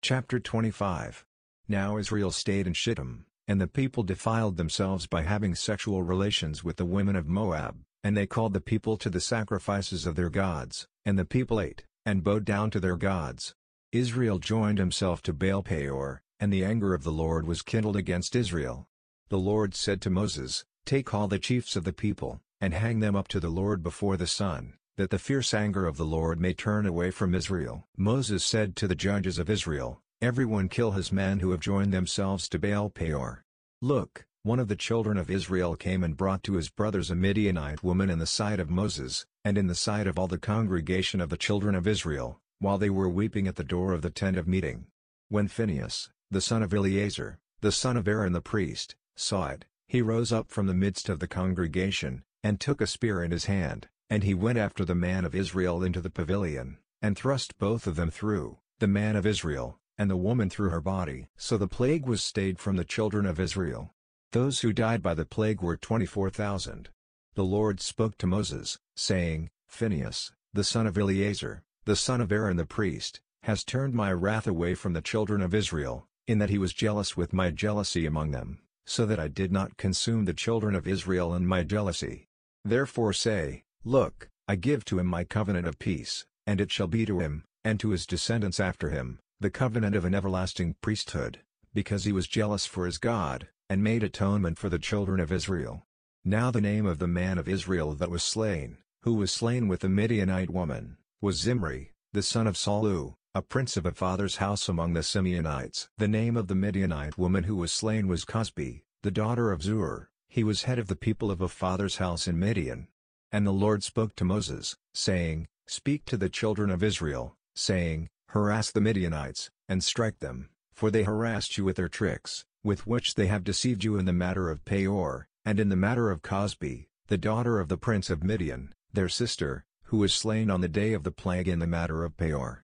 Chapter 25. Now Israel stayed in Shittim, and the people defiled themselves by having sexual relations with the women of Moab, and they called the people to the sacrifices of their gods, and the people ate, and bowed down to their gods. Israel joined himself to Baal Peor, and the anger of the Lord was kindled against Israel. The Lord said to Moses, "Take all the chiefs of the people, and hang them up to the Lord before the sun, that the fierce anger of the Lord may turn away from Israel." Moses said to the judges of Israel, "Everyone kill his men who have joined themselves to Baal Peor." Look, one of the children of Israel came and brought to his brothers a Midianite woman in the sight of Moses, and in the sight of all the congregation of the children of Israel, while they were weeping at the door of the tent of meeting. When Phinehas, the son of Eleazar, the son of Aaron the priest, saw it, he rose up from the midst of the congregation, and took a spear in his hand, and he went after the man of Israel into the pavilion, and thrust both of them through, the man of Israel, and the woman through her body. So the plague was stayed from the children of Israel. Those who died by the plague were 24,000. The Lord spoke to Moses, saying, "Phinehas, the son of Eleazar, the son of Aaron the priest, has turned my wrath away from the children of Israel, in that he was jealous with my jealousy among them, so that I did not consume the children of Israel in my jealousy. Therefore say, Look, I give to him my covenant of peace, and it shall be to him, and to his descendants after him, the covenant of an everlasting priesthood, because he was jealous for his God, and made atonement for the children of Israel." Now the name of the man of Israel that was slain, who was slain with the Midianite woman, was Zimri, the son of Salu, a prince of a father's house among the Simeonites. The name of the Midianite woman who was slain was Cosbi, the daughter of Zur. He was head of the people of a father's house in Midian. And the Lord spoke to Moses, saying, "Speak to the children of Israel, saying, Harass the Midianites, and strike them, for they harassed you with their tricks, with which they have deceived you in the matter of Peor, and in the matter of Cosbi, the daughter of the prince of Midian, their sister, who was slain on the day of the plague in the matter of Peor."